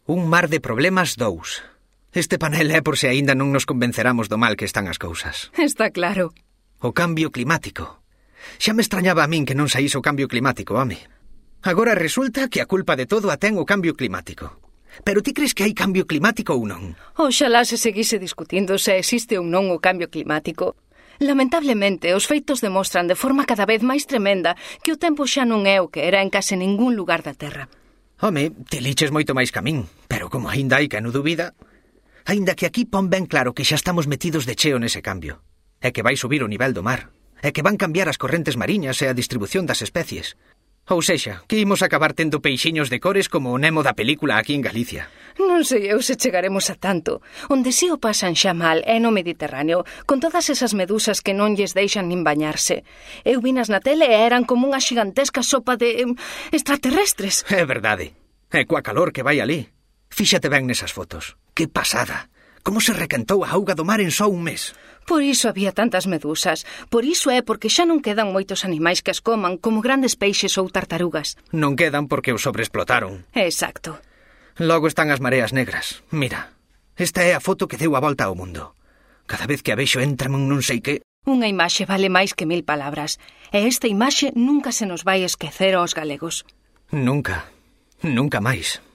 Un mar de problemas 2. Este panel é por se aínda non nos convenceramos do mal que están as cousas. Está claro. O cambio climático. Xa me extrañaba a min que non saíse o cambio climático, home. Agora resulta que a culpa de todo a ten o cambio climático. Pero ti crees que hai cambio climático ou non? Oxalá se seguise discutindo se existe ou non o cambio climático. Lamentablemente, os feitos demostran de forma cada vez máis tremenda que o tempo xa non é o que era en case ningún lugar da Terra. Home, te liches moito máis que a min, pero como aínda hai que non dubida, aínda que aquí pon ben claro que xa estamos metidos de cheo nese cambio, é que vai subir o nivel do mar, é que van cambiar as correntes mariñas e a distribución das especies. Ou sexa, que imos acabar tendo peixiños de cores como o Nemo da película aquí en Galicia. Non sei eu se chegaremos a tanto. Onde si o pasan xa mal é no Mediterráneo, con todas esas medusas que non lles deixan nin bañarse. Eu vinas na tele e eran como unha xigantesca sopa de extraterrestres. É verdade. E coa calor que vai ali. Fíxate ben nesas fotos. Que pasada. Como se requentou a auga do mar en só un mes. Por iso había tantas medusas. Por iso é porque xa non quedan moitos animais que as coman, como grandes peixes ou tartarugas. Non quedan porque os sobreexplotaron. Exacto. Logo están as mareas negras. Mira, esta é a foto que deu a volta ao mundo. Cada vez que a vexo entrame un non sei que. Unha imaxe vale máis que 1000 palabras. E esta imaxe nunca se nos vai esquecer aos galegos. Nunca. Nunca máis.